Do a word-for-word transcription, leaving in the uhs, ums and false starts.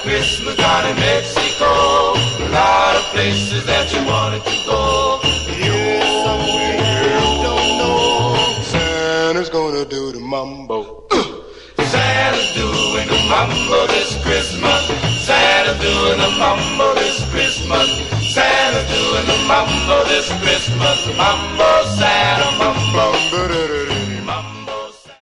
Christmas down in Mexico. A lot of places that you wanted to go. Yes, somewhere you don't know. Santa's gonna do the mambo. Santa's doing the mambo this Christmas. Santa's doing the mambo this Christmas. Santa's doing the mambo this Christmas. Mambo.